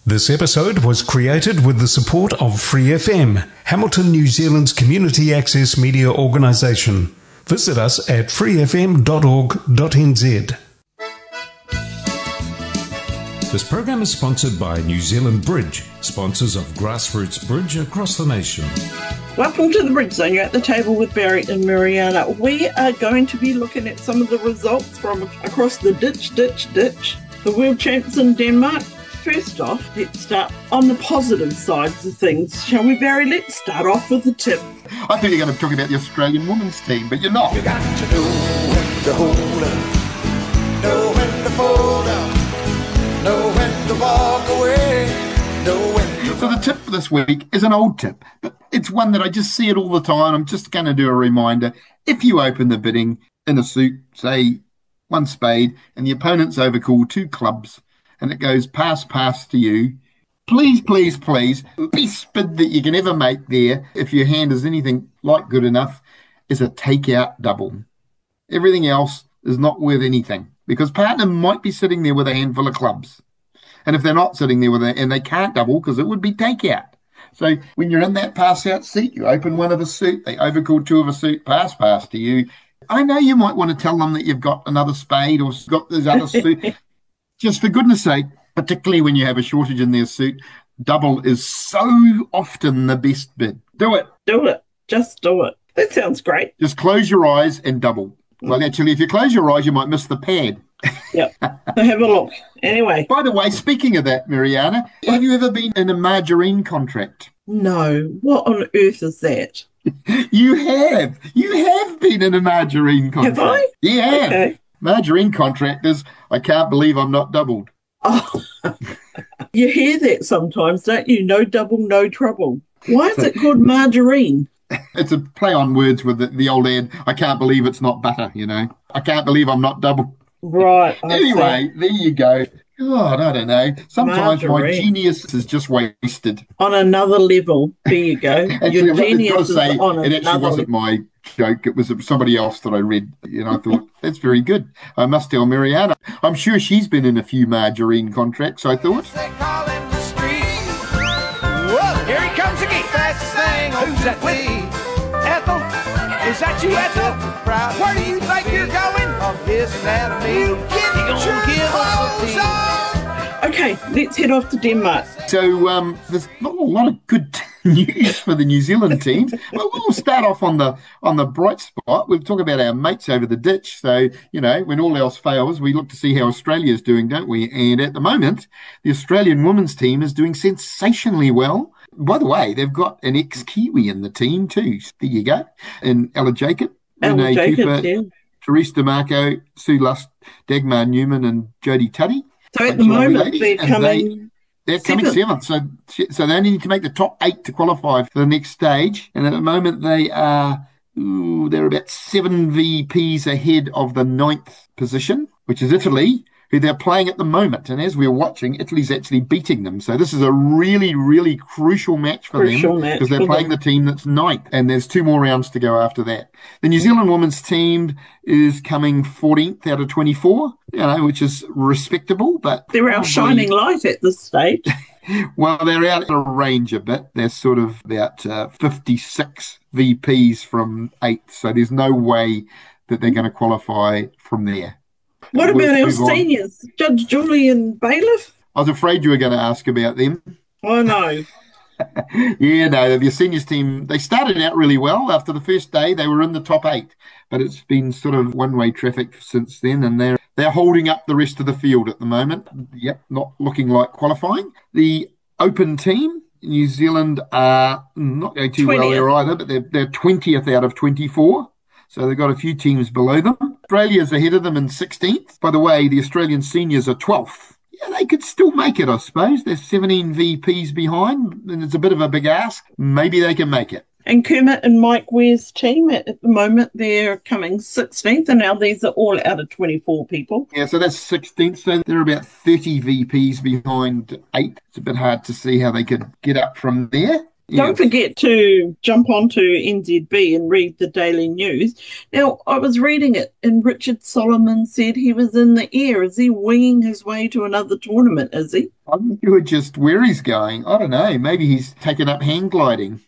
This episode was created with the support of Free FM, Hamilton, New Zealand's community access media organisation. Visit us at freefm.org.nz. This program is sponsored by New Zealand Bridge, sponsors of grassroots bridge across the nation. Welcome to the Bridge Zone. You're at the table with Barry and Mariana. We are going to be looking at some of the results from across the ditch. The world champs in Denmark. First off, let's start on the positive sides of things. Shall we, Barry? Let's start off with the tip. I thought you were going to talk about the Australian women's team, but you're not. You got to know when to hold up, know when to fold up, know when to walk away, know when to... So the tip for this week is an old tip, but it's one that I just see it all the time. I'm just going to do a reminder. If you open the bidding in a suit, say one spade, and the opponent's overcalled two clubs, and it goes pass to you, please, the best bid that you can ever make there, if your hand is anything like good enough, is a take-out double. Everything else is not worth anything, because partner might be sitting there with a handful of clubs. And if they're not sitting there and they can't double, because it would be take-out. So when you're in that pass-out seat, you open one of a suit, they overcall two of a suit, pass to you. I know you might want to tell them that you've got another spade or got this other suit. Just for goodness sake, particularly when you have a shortage in their suit, double is so often the best bid. Do it. Just do it. That sounds great. Just close your eyes and double. Well, actually, if you close your eyes, you might miss the pad. Yep. So have a look. Anyway. By the way, speaking of that, Mariana, have you ever been in a margarine contract? No. What on earth is that? You have. You have been in a margarine contract. Have I? You have. Okay. Margarine contractors, I can't believe I'm not doubled. Oh, you hear that sometimes, don't you? No double, no trouble. Why is it called margarine? It's a play on words with the old ad, I can't believe it's not butter, you know. I can't believe I'm not doubled. Right. Anyway, there you go. God, I don't know. Sometimes my genius is just wasted. On another level. There you go. Actually, Your genius is on another level. It actually wasn't my joke. It was somebody else that I read. I thought, that's very good. I must tell Mariana. I'm sure she's been in a few margarine contracts, I thought. They call him the street. Whoa, here he comes again. Fastest thing. Who's that with? Ethel? Is that you, Ethel? Where do you think you're going? Of his anatomy. You get your clothes on. Okay, let's head off to Denmark. So there's not a lot of good news for the New Zealand team. Well, we'll start off on the bright spot. We'll talk about our mates over the ditch. So, when all else fails, we look to see how Australia's doing, don't we? And at the moment, the Australian women's team is doing sensationally well. By the way, they've got an ex-Kiwi in the team too. There you go. And Ella Jacob, Renee Cooper, yeah. Therese DeMarco, Sue Lust, Dagmar Newman and Jodie Tuddy. So at the moment, they're coming seventh. So they only need to make the top 8 to qualify for the next stage. And at the moment, they're about 7 VPs ahead of the 9th position, which is Italy, who they're playing at the moment. And as we're watching, Italy's actually beating them. So this is a really, really crucial match for them because they're playing the team that's 9th. And there's 2 more rounds to go after that. The New Zealand women's team is coming 14th out of 24, which is respectable. But they're our shining light at this stage. Well, they're out of range a bit. They're sort of about 56 VPs from 8th. So there's no way that they're going to qualify from there. What about our seniors, Judge Julie and Bailiff? I was afraid you were going to ask about them. Oh, no. The seniors team, they started out really well. After the first day, they were in the top 8. But it's been sort of one-way traffic since then, and they're holding up the rest of the field at the moment. Yep, not looking like qualifying. The open team, New Zealand are not going too 20th. Well there either, but they're 20th out of 24. So they've got a few teams below them. Australia's ahead of them in 16th. By the way, the Australian seniors are 12th. Yeah, they could still make it, I suppose. They're 17 VPs behind, and it's a bit of a big ask. Maybe they can make it. And Kermit and Mike Ware's team, at the moment, they're coming 16th, and now these are all out of 24 people. Yeah, so that's 16th, so they're about 30 VPs behind 8th. It's a bit hard to see how they could get up from there. Don't forget to jump onto NZB and read the daily news. Now, I was reading it, and Richard Solomon said he was in the air. Is he winging his way to another tournament, is he? I'm not sure just where he's going. I don't know. Maybe he's taken up hang gliding.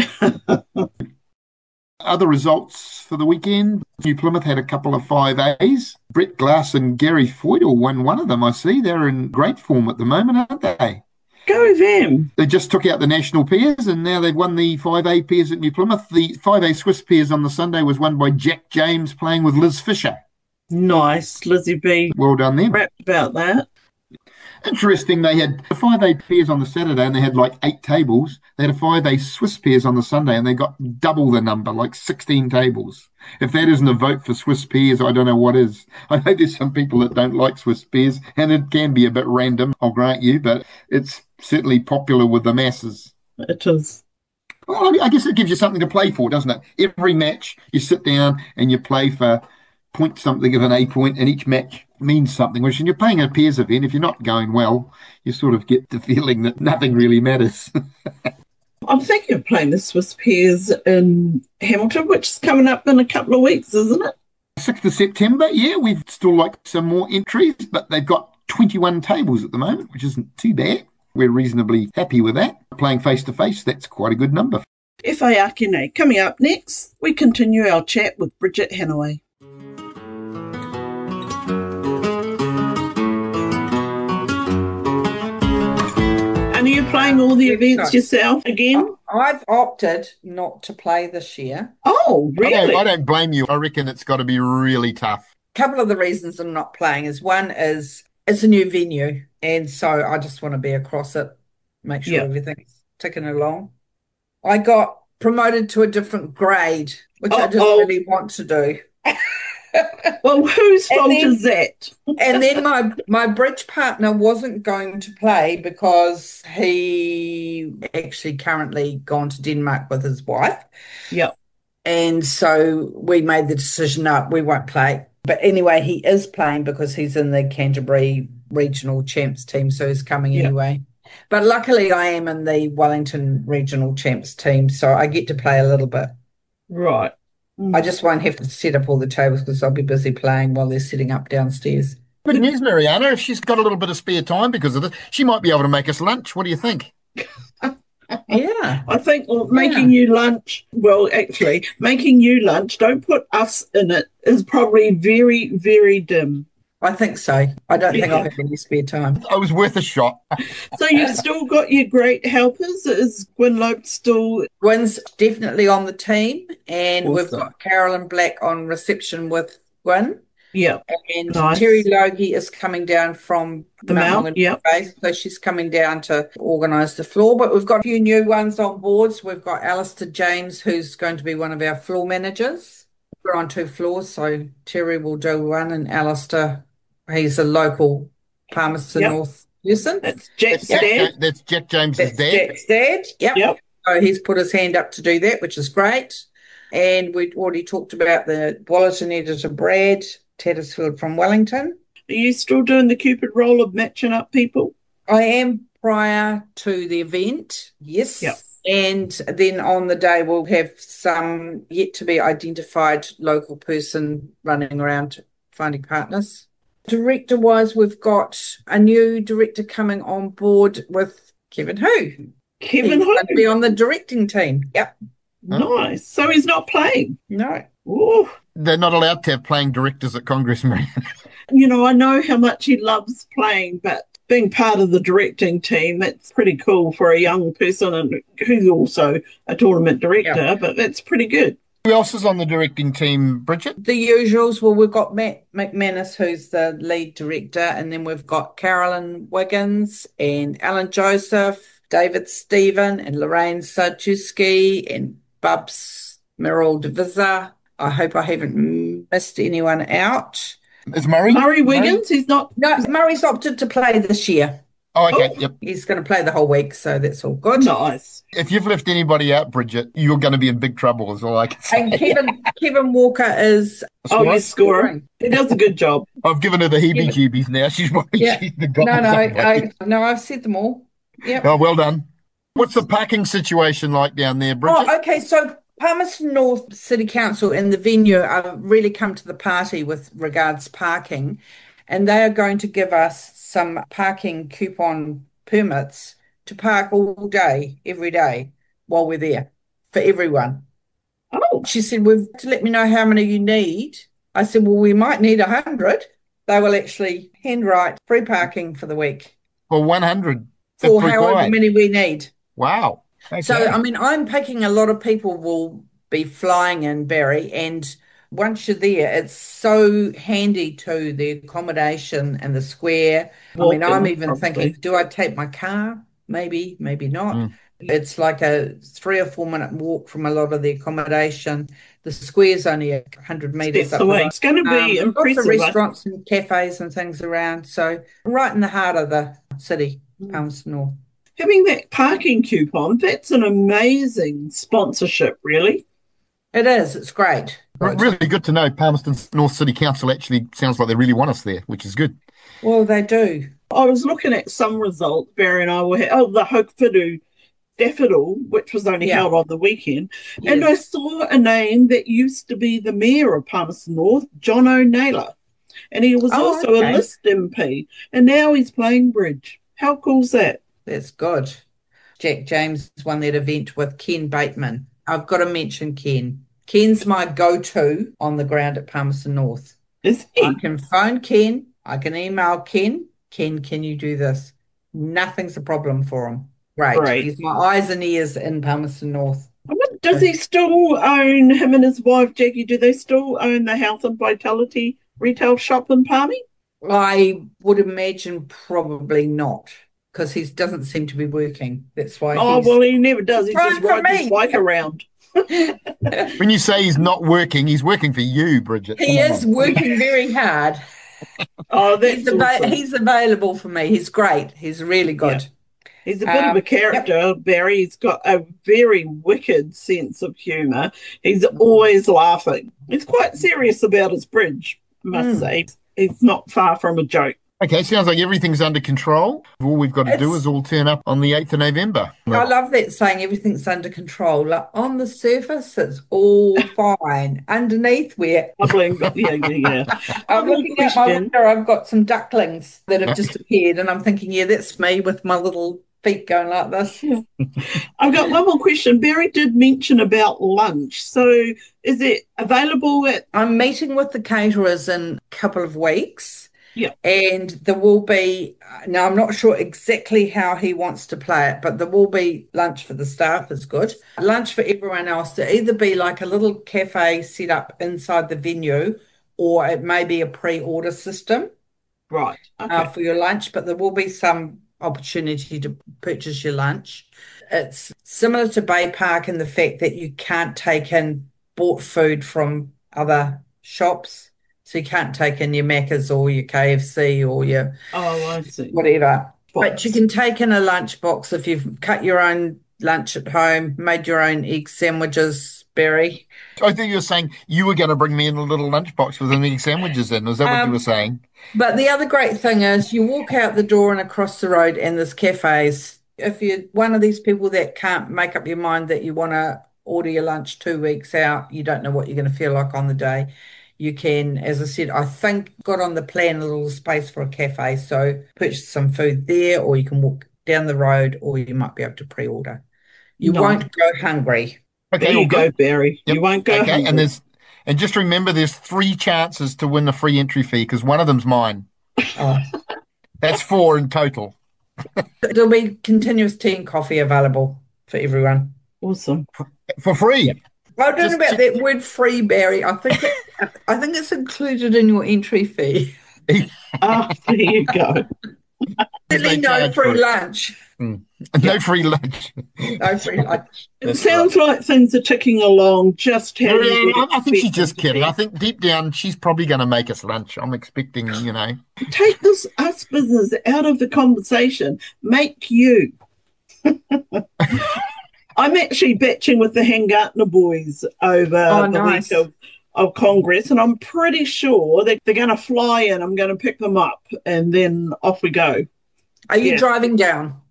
Other results for the weekend. New Plymouth had a couple of 5As. Brett Glass and Gary Foydle won one of them, I see. They're in great form at the moment, aren't they? Go them. They just took out the national pairs and now they've won the 5A pairs at New Plymouth. The 5A Swiss pairs on the Sunday was won by Jack James playing with Liz Fisher. Nice, Lizzie B. Well done them. Rapt about that. Interesting, they had the 5A pairs on the Saturday and they had like 8 tables. They had a 5A Swiss pairs on the Sunday and they got double the number, like 16 tables. If that isn't a vote for Swiss pairs, I don't know what is. I know there's some people that don't like Swiss pairs and it can be a bit random, I'll grant you, but it's certainly popular with the masses. It is. Well, I guess it gives you something to play for, doesn't it? Every match, you sit down and you play for point something of an A point, and each match means something. Whereas when you're playing a pairs event, if you're not going well, you sort of get the feeling that nothing really matters. I'm thinking of playing the Swiss pairs in Hamilton, which is coming up in a couple of weeks, isn't it? 6th of September, yeah, we've still like some more entries, but they've got 21 tables at the moment, which isn't too bad. We're reasonably happy with that. Playing face-to-face, that's quite a good number. Whai Akine. Coming up next, we continue our chat with Bridget Hanaway. And are you playing all the events yourself again? I've opted not to play this year. Oh, really? I don't blame you. I reckon it's got to be really tough. A couple of the reasons I'm not playing is one is it's a new venue, and so I just want to be across it, make sure everything's ticking along. I got promoted to a different grade, which I didn't really want to do. Well, whose fault is that? And then my bridge partner wasn't going to play because he actually currently gone to Denmark with his wife. Yep. And so we made the decision, no, we won't play. But anyway, he is playing because he's in the Canterbury Regional Champs team, so he's coming anyway. But luckily I am in the Wellington Regional Champs team, so I get to play a little bit. Right. I just won't have to set up all the tables because I'll be busy playing while they're setting up downstairs. Good news, Mariana. If she's got a little bit of spare time because of this, she might be able to make us lunch. What do you think? Yeah. I think making you lunch, don't put us in it, is probably very, very dim. I think so. I don't think I'll have any spare time. I was worth a shot. So you've still got your great helpers? Is Gwyn Lope still... Gwyn's definitely on the team, and Awesome. We've got Carolyn Black on reception with Gwyn. Yeah. And nice. Terry Logie is coming down from the Mount. Yeah. So she's coming down to organise the floor. But we've got a few new ones on boards. We've got Alistair James, who's going to be one of our floor managers. We're on 2 floors, so Terry will do one, and Alistair, he's a local Palmerston North person. That's Jack's dad. That's Jack James's dad. Jack's dad. Yep. So he's put his hand up to do that, which is great. And we'd already talked about the bulletin editor, Brad Tattersfield from Wellington. Are you still doing the Cupid role of matching up people? I am prior to the event, yes. Yep. And then on the day we'll have some yet to be identified local person running around finding partners. Director-wise, we've got a new director coming on board with Kevin Hu. He's going to be on the directing team. Yep. Nice. So he's not playing? No. Ooh. They're not allowed to have playing directors at Congress, Mariana. You know, I know how much he loves playing, but being part of the directing team, that's pretty cool for a young person and who's also a tournament director, but that's pretty good. Who else is on the directing team, Bridget? The usuals. Well, we've got Matt McManus, who's the lead director, and then we've got Carolyn Wiggins and Alan Joseph, David Stephen and Lorraine Sajewski and Bubs Merrill Devisa. I hope I haven't missed anyone out. Is Murray Wiggins? He's not... No, Murray's opted to play this year. Oh, okay, yep. He's going to play the whole week, so that's all good. Nice. If you've left anybody out, Bridget, you're going to be in big trouble, is all I can say. And Kevin Walker is... he's scoring. He does a good job. I've given her the heebie-jeebies now. She's the guy. No, I've said them all. Yep. Oh, well done. What's the parking situation like down there, Bridget? Oh, okay. So Palmerston North City Council and the venue are really come to the party with regards parking, and they are going to give us some parking coupon permits to park all day, every day, while we're there for everyone. Oh, She said, "We've to let me know how many you need." I said, "Well, we might need 100." They will actually handwrite free parking for the week For 100 for if however required. many we need. Wow. So, Okay. I mean, I'm picking a lot of people will be flying in, Barry, and once you're there, it's so handy to the accommodation and the square. I mean, I'm walking, even thinking, probably. do I take my car? Maybe, maybe not. Mm. It's like a 3 or 4 minute walk from a lot of the accommodation. The square's only 100 meters Steps up the away. road. It's going to be Lots of impressive. restaurants and cafes and things around. So, right in the heart of the city, Mm. Palmerston North. Having that parking coupon, that's an amazing sponsorship, really. It is, it's great. Good. Really good to know Palmerston North City Council actually sounds like they really want us there, which is good. Well, they do. I was looking at some results, Barry and I were, the Hokiwhitu Daffodil, which was only Yeah. held on the weekend, and I Yes. saw a name that used to be the mayor of Palmerston North, John O'Naylor, and he was Oh, also a okay. List MP, and now he's playing bridge. How cool's that? That's good. Jack James won that event with Ken Bateman. I've got to mention Ken. Ken's my go-to on the ground at Palmerston North. Is I he? can phone Ken. I can email Ken. Ken, can you do this? Nothing's a problem for him. Great. Great. He's my eyes and ears in Palmerston North. Does he still own, him and his wife Jackie, do they still own the Health and Vitality retail shop in Palmy? I would imagine probably not, because he doesn't seem to be working. That's why Oh, he's well, he never does. He just trying for rides his me. bike around. When you say he's not working, he's working for you, Bridget. He Come is on. working very hard. Oh, that's awesome. He's available for me. He's great. He's really Yeah. good. He's a bit of a Yep. character, Barry. He's got a very wicked sense of humour. He's always laughing. He's quite serious about his bridge, I must say. He's not far from a joke. Okay, sounds like everything's under control. All we've got to do It's- is all turn up on the 8th of November. I love that saying everything's under control. Like on the surface, it's all fine. Underneath, we're Bubbling, yeah. I'm One more looking out my question. window. I've got some ducklings that have just appeared, and I'm thinking, yeah, that's me with my little feet going like this. I've got one more question. Barry did mention about lunch. So is it available at... I'm meeting with the caterers in a couple of weeks. Yeah. And there will be, now I'm not sure exactly how he wants to play it, but there will be lunch for the staff is good. Lunch for everyone else to either be like a little cafe set up inside the venue, or it may be a pre-order system Right. Okay. for your lunch, but there will be some opportunity to purchase your lunch. It's similar to Bay Park in the fact that you can't take in bought food from other shops. So you can't take in your Macca's or your KFC or your Oh, I see. whatever. But Box. you can take in a lunch box if you've cut your own lunch at home, made your own egg sandwiches, Barry. I think you were saying you were going to bring me in a little lunchbox with the egg sandwiches in. Is that what you were saying? But the other great thing is you walk out the door and across the road and there's cafes. If you're one of these people that can't make up your mind that you want to order your lunch 2 weeks out, you don't know what you're going to feel like on the day, you can, as I said, I think got on the plan a little space for a cafe. So purchase some food there, or you can walk down the road, or you might be able to pre-order. You No. won't go hungry. Okay, There all you go, good. Barry. Yep. You won't go Okay, hungry. and just remember, there's 3 chances to win a free entry fee because one of them's mine. Oh. That's 4 in total. There'll be continuous tea and coffee available for everyone. Awesome. For free. I don't know Just about that word free, Barry. I think it's included in your entry fee. Ah, there you go. Certainly no charge for free it. lunch. No free lunch. No free lunch. It sounds like things are ticking along just how you Yeah, would I think she's expect just them to kidding. be. I think deep down she's probably going to make us lunch. I'm expecting, Take this us business out of the conversation. Make you. I'm actually batching with the Hangartner boys over Oh, the nice. week of Congress, and I'm pretty sure that they're going to fly in. I'm going to pick them up, and then off we go. Are you Yeah. driving down?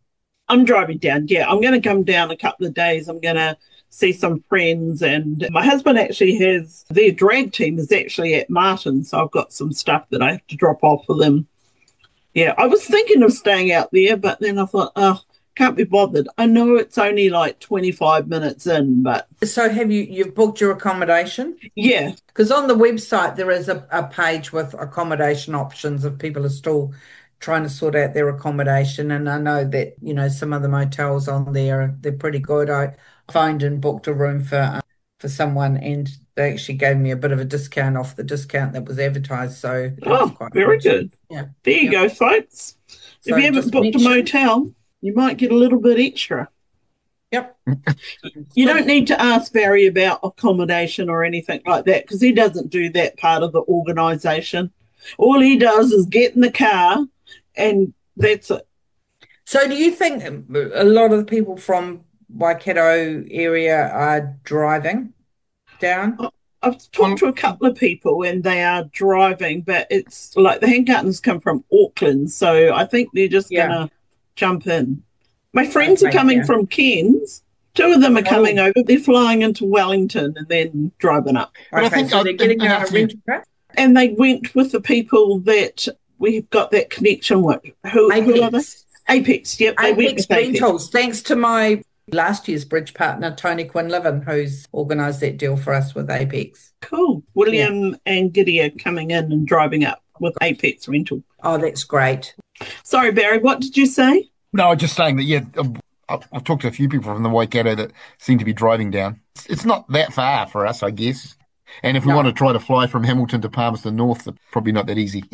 I'm driving down. Yeah, I'm going to come down a couple of days. I'm going to see some friends, and my husband actually has their drag team is actually at Martin, so I've got some stuff that I have to drop off for them. Yeah, I was thinking of staying out there, but then I thought, oh, can't be bothered. I know it's only like 25 minutes in, but So have you've booked your accommodation? yeah. Because on the website there is a page with accommodation options if people are still trying to sort out their accommodation. And I know that, some of the motels on there, they're pretty good. I phoned and booked a room for someone, and they actually gave me a bit of a discount off the discount that was advertised. So that was Oh, quite very good. good. Yeah. There you go, folks. So If you haven't just booked a mention- motel, you might get a little bit extra. Yep. You don't need to ask Barry about accommodation or anything like that because he doesn't do that part of the organisation. All he does is get in the car and that's it. So do you think a lot of the people from Waikato area are driving down? I've talked to a couple of people and they are driving, but it's like the Handgartners come from Auckland, so I think they're just Yeah. going to jump in. My friends are Okay, coming yeah. from Cairns. Two of them are coming Oh. over. They're flying into Wellington and then driving up. But I Okay, think so they're getting and a actually- rental car? And they went with the people that we've got that connection with. Who are they? Apex. Apex, yep. They went Apex with Apex. Rentals. Thanks to my last year's bridge partner, Tony Quinlivan, who's organised that deal for us with Apex. Cool. William and Giddy are coming in and driving up with Apex Rental. Oh, that's great. Sorry, Barry, what did you say? No, I'm just saying that, yeah, I've talked to a few people from the Waikato that seem to be driving down. It's not that far for us, I guess. And if we No. want to try to fly from Hamilton to Palmerston North, it's probably not that easy.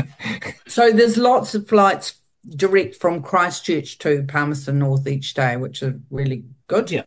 So there's lots of flights direct from Christchurch to Palmerston North each day, which are really good. Yeah.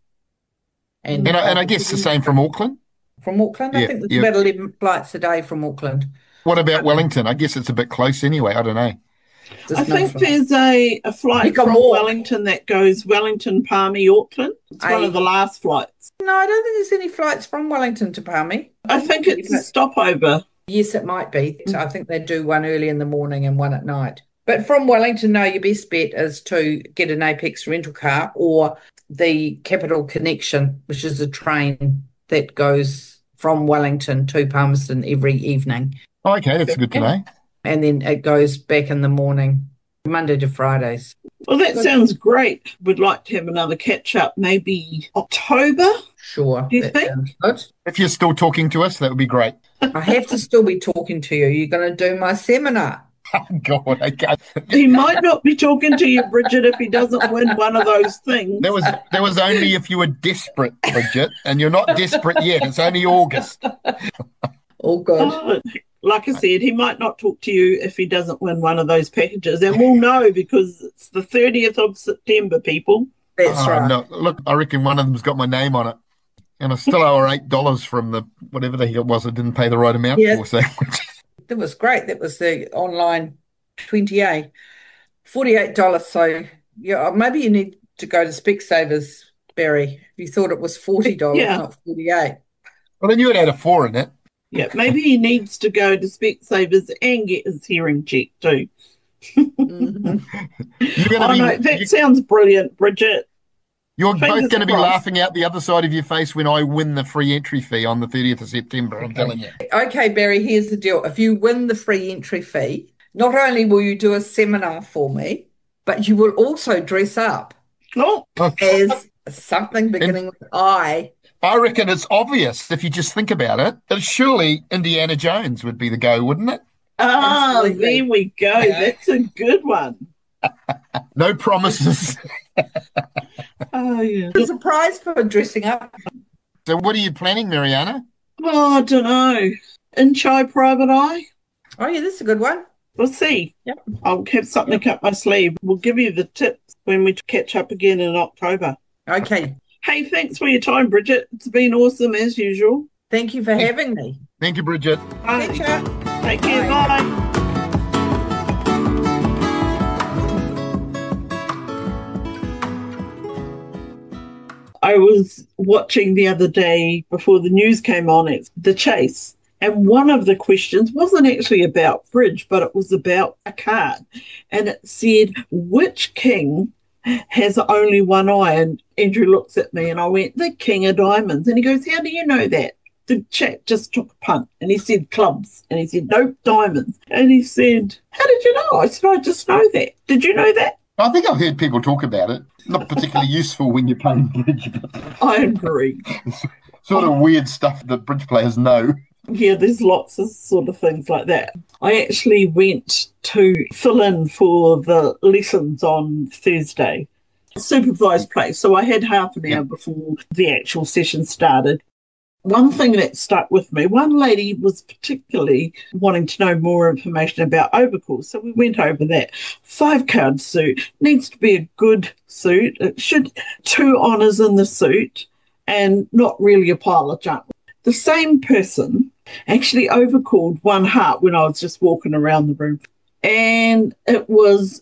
And And I guess the same from Auckland. from Auckland. I Yeah, think there's yeah. about 11 flights a day from Auckland. What about Wellington? I guess it's a bit close anyway. I don't know. There's I no think flights. there's a flight You can from walk. Wellington that goes Wellington, Palmy, Auckland. It's one Aye. of the last flights. No, I don't think there's any flights from Wellington to Palmy. I think it's a stopover. Yes, it might be. I think they do one early in the morning and one at night. But from Wellington, no, your best bet is to get an Apex rental car or the Capital Connection, which is a train that goes from Wellington to Palmerston every evening. Oh, okay, that's good to know. And then it goes back in the morning, Monday to Fridays. Well, that sounds great. Would like to have another catch up, maybe October. Sure. Do you that think? sounds good. If you're still talking to us, that would be great. I have to still be talking to you. You're going to do my seminar. Oh, God, okay. He might not be talking to you, Bridget, if he doesn't win one of those things. That was only if you were desperate, Bridget, and you're not desperate yet. It's only August. All good. Oh, like I said, he might not talk to you if he doesn't win one of those packages. And we'll know because it's the 30th of September, people. That's Oh, right. no. Look, I reckon one of them's got my name on it. And I still owe her $8 from the whatever the hell it was I didn't pay the right amount Yeah. for. So That was great. That was the online 28, $48. So yeah, maybe you need to go to Specsavers, Barry. You thought it was $40, Yeah. not 48. well, I knew it had a 4 in it. Yeah, maybe he needs to go to Specsavers and get his hearing checked too. Mhm. You're going Oh, no, to be that sounds brilliant, Bridget. you're fingers both going to be crossed. laughing out the other side of your face when I win the free entry fee on the 30th of September. I'm telling you. Okay, Barry, here's the deal. If you win the free entry fee, not only will you do a seminar for me, but you will also dress up Oh, as something beginning with I. I reckon it's obvious if you just think about it. That surely Indiana Jones would be the go, wouldn't it? Absolutely. there we go. That's a good one. No promises. Oh, yeah. There's a prize for dressing up. So what are you planning, Mariana? Oh, I don't know. In Chai Private Eye? Oh, yeah, that's a good one. We'll see. Yep. I'll have something up my sleeve. We'll give you the tips when we catch up again in October. Okay. Hey, thanks for your time, Bridget. It's been awesome as usual. Thank you for having me. Thank you, Bridget. Bye. Catch ya. Take care. Bye. Bye. I was watching the other day before the news came on, it's The Chase. And one of the questions wasn't actually about fridge, but it was about a card. And it said, which king has only one eye. And Andrew looks at me and I went, the king of diamonds. And he goes, how do you know that? The chap just took a punt and he said clubs. And he said, nope, diamonds. And he said, how did you know? I said, I just know that. Did you know that? I think I've heard people talk about it. Not particularly useful when you're playing bridge, but I agree. sort of weird stuff that bridge players know. Yeah, there's lots of sort of things like that. I actually went to fill in for the lessons on Thursday, supervised play. So I had half an hour before the actual session started. One thing that stuck with me, one lady was particularly wanting to know more information about overcalls. So we went over that. 5-card suit needs to be a good suit. It should 2 honours in the suit and not really a pile of junk. The same person actually overcalled 1 heart when I was just walking around the room. And it was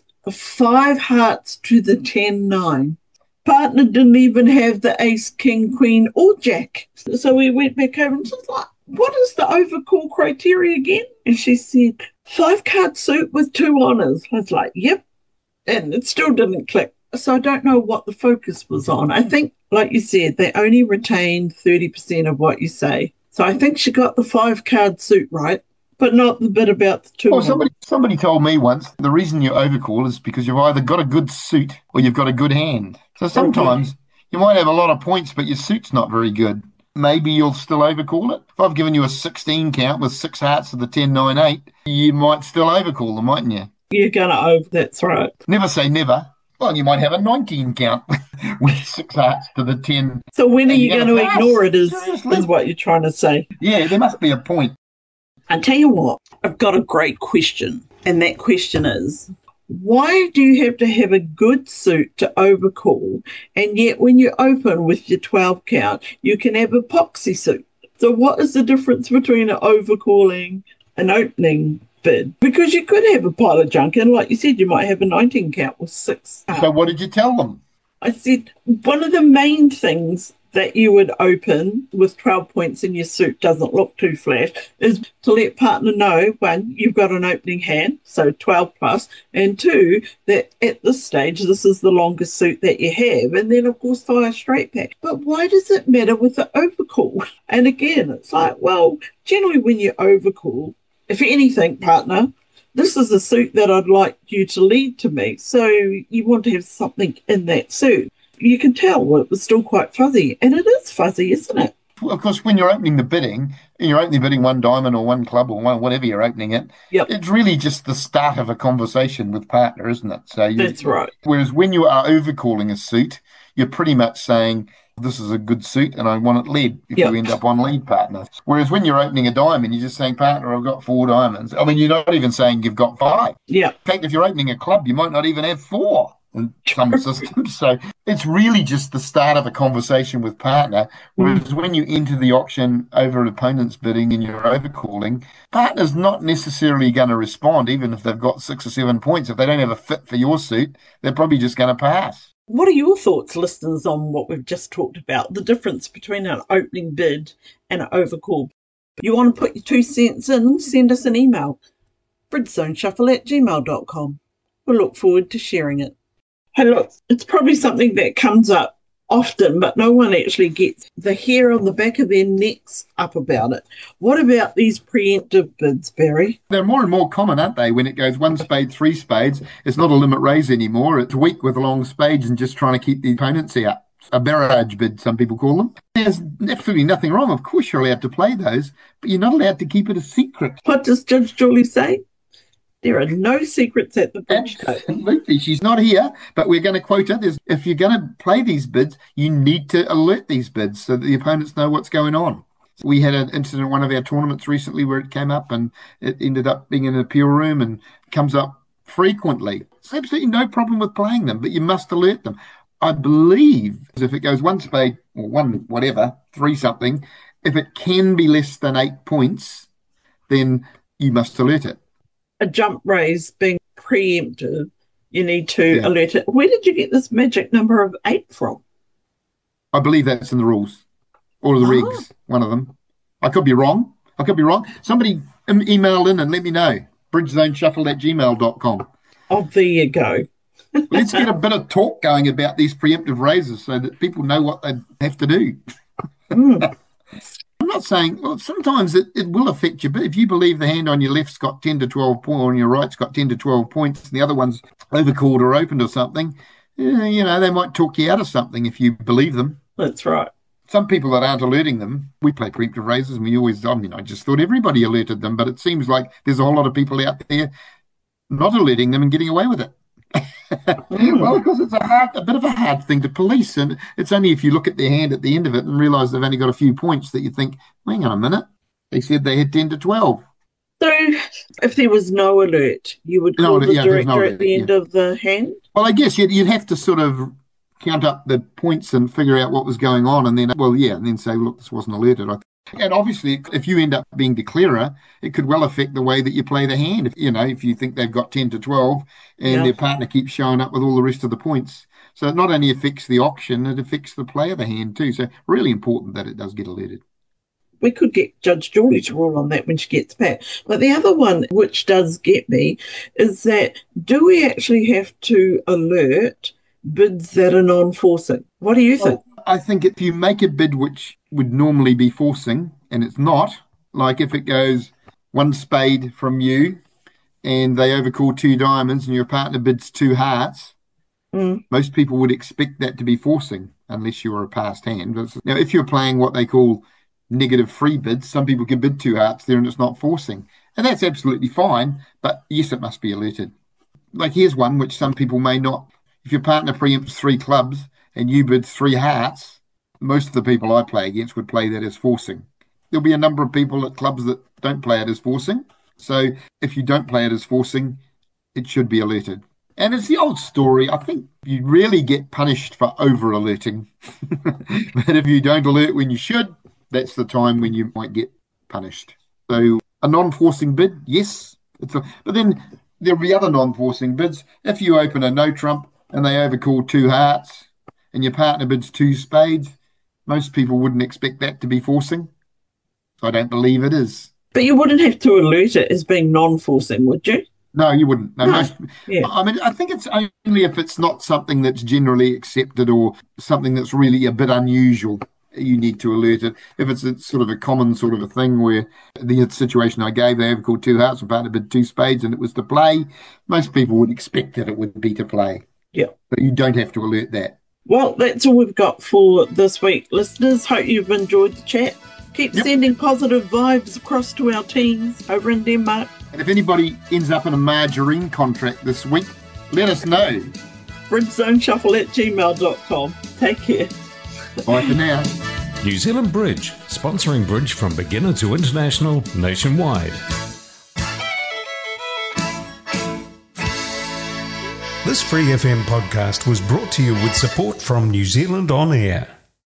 5 hearts to the 10-9. Partner didn't even have the ace, king, queen, or jack. So we went back over and she was like, what is the overcall criteria again? And she said, 5-card suit with 2 honours. I was like, yep. And it still didn't click. So I don't know what the focus was on. I think, like you said, they only retain 30% of what you say. So I think she got the 5-card suit right, but not the bit about the 2 Well, honours. somebody told me once the reason you overcall is because you've either got a good suit or you've got a good hand. So sometimes you might have a lot of points, but your suit's not very good. Maybe you'll still overcall it. If I've given you a 16 count with 6 hearts of the 10-9-8, you might still overcall them, mightn't you? You're going to over, that's right. Never say never. Well, you might have a 19 count with 6 hearts to the 10. So when are And you you're going to gonna pass. ignore it is Seriously? what you're trying to say. Yeah, there must be a point. I tell you what, I've got a great question. And that question is, why do you have to have a good suit to overcall? And yet when you open with your 12 count, you can have a poxy suit. So what is the difference between an overcalling and opening bid? Because you could have a pile of junk, and like you said, you might have a 19 count with 6. So what did you tell them? I said one of the main things that you would open with 12 points in your suit doesn't look too flash is to let partner know, 1, you've got an opening hand, so 12 plus, and 2, that at this stage, this is the longest suit that you have, and then, of course, fire straight back. But why does it matter with the overcall? And again, it's like, well, generally when you overcall, if anything, partner, this is a suit that I'd like you to lead to me, so you want to have something in that suit. You can tell it was still quite fuzzy, and it is fuzzy, isn't it? Well, of course, when you're opening the bidding, and you're opening bidding 1 diamond or 1 club or whatever you're opening it, Yep. it's really just the start of a conversation with partner, isn't it? So That's right. Whereas when you are overcalling a suit, you're pretty much saying, this is a good suit and I want it led if Yep. you end up on lead, partner. Whereas when you're opening a diamond, you're just saying, partner, I've got 4 diamonds. I mean, you're not even saying you've got 5. Yeah. In fact, if you're opening a club, you might not even have 4 in some systems. So it's really just the start of a conversation with partner. Whereas when you enter the auction over an opponent's bidding and you're overcalling, partner's not necessarily going to respond, even if they've got 6 or 7 points. If they don't have a fit for your suit, they're probably just going to pass. What are your thoughts, listeners, on what we've just talked about, the difference between an opening bid and an overcall? You want to put your 2 cents in, send us an email, bridgezoneshuffle@gmail.com. We'll look forward to sharing it. Hey, look, it's probably something that comes up often, but no one actually gets the hair on the back of their necks up about it. What about these preemptive bids, Barry? They're more and more common, aren't they? When it goes 1 spade, 3 spades, it's not a limit raise anymore. It's weak with long spades and just trying to keep the opponents out. A barrage bid, some people call them. There's absolutely nothing wrong. Of course, you're allowed to play those, but you're not allowed to keep it a secret. What does Judge Julie say? There are no secrets at the bridge table. Absolutely. She's not here, but we're going to quote her. If you're going to play these bids, you need to alert these bids so that the opponents know what's going on. We had an incident at one of our tournaments recently where it came up and it ended up being in an appeal room and comes up frequently. There's absolutely no problem with playing them, but you must alert them. I believe if it goes 1 spade or 1 whatever, 3 something, if it can be less than 8 points, then you must alert it. A jump raise being preemptive, you need to alert it. Where did you get this magic number of 8 from? I believe that's in the rules or the regs, one of them. I could be wrong. Somebody email in and let me know. bridgezoneshuffle@gmail.com. Oh, there you go. Let's get a bit of talk going about these preemptive raises so that people know what they have to do. I'm not saying, well, sometimes it will affect you, but if you believe the hand on your left's got 10 to 12 points, on your right's got 10 to 12 points, and the other one's overcalled or opened or something, they might talk you out of something if you believe them. That's right. Some people that aren't alerting them, we play preemptive raises, and I just thought everybody alerted them, but it seems like there's a whole lot of people out there not alerting them and getting away with it. Well, because it's a bit of a hard thing to police, and it's only if you look at their hand at the end of it and realise they've only got a few points that you think, hang on a minute, they said they had 10 to 12. So if there was no alert, you would call the director at the end of the hand? Well, I guess you'd have to sort of count up the points and figure out what was going on, and then say, look, this wasn't alerted. And obviously, if you end up being declarer, it could well affect the way that you play the hand. If you think they've got 10 to 12 and their partner keeps showing up with all the rest of the points. So it not only affects the auction, it affects the play of the hand too. So really important that it does get alerted. We could get Judge Geordie to rule on that when she gets back. But the other one, which does get me, is that do we actually have to alert bids that are non-forcing? What do you think? I think if you make a bid which would normally be forcing, and it's not, like if it goes one spade from you and they overcall 2 diamonds and your partner bids 2 hearts, most people would expect that to be forcing, unless you were a passed hand. Now, if you're playing what they call negative free bids, some people can bid 2 hearts there and it's not forcing. And that's absolutely fine, but yes, it must be alerted. Like here's one which some people may not. If your partner preempts 3 clubs and you bid 3 hearts, most of the people I play against would play that as forcing. There'll be a number of people at clubs that don't play it as forcing. So if you don't play it as forcing, it should be alerted. And it's the old story. I think you really get punished for over-alerting. But if you don't alert when you should, that's the time when you might get punished. So a non-forcing bid, yes. But then there'll be other non-forcing bids. If you open a no trump and they overcall 2 hearts and your partner bids 2 spades, most people wouldn't expect that to be forcing. I don't believe it is. But you wouldn't have to alert it as being non-forcing, would you? No, you wouldn't. No. I think it's only if it's not something that's generally accepted or something that's really a bit unusual, you need to alert it. If it's sort of a common sort of a thing where the situation I gave, they overcalled 2 hearts and partner bid 2 spades and it was to play, most people would expect that it would be to play. Yeah. But you don't have to alert that. Well, that's all we've got for this week, listeners. Hope you've enjoyed the chat. Keep sending positive vibes across to our teams over in Denmark. And if anybody ends up in a margarine contract this week, let us know. bridgezoneshuffle@gmail.com. Take care. Bye for now. New Zealand Bridge, sponsoring bridge from beginner to international nationwide. This Free FM podcast was brought to you with support from New Zealand On Air.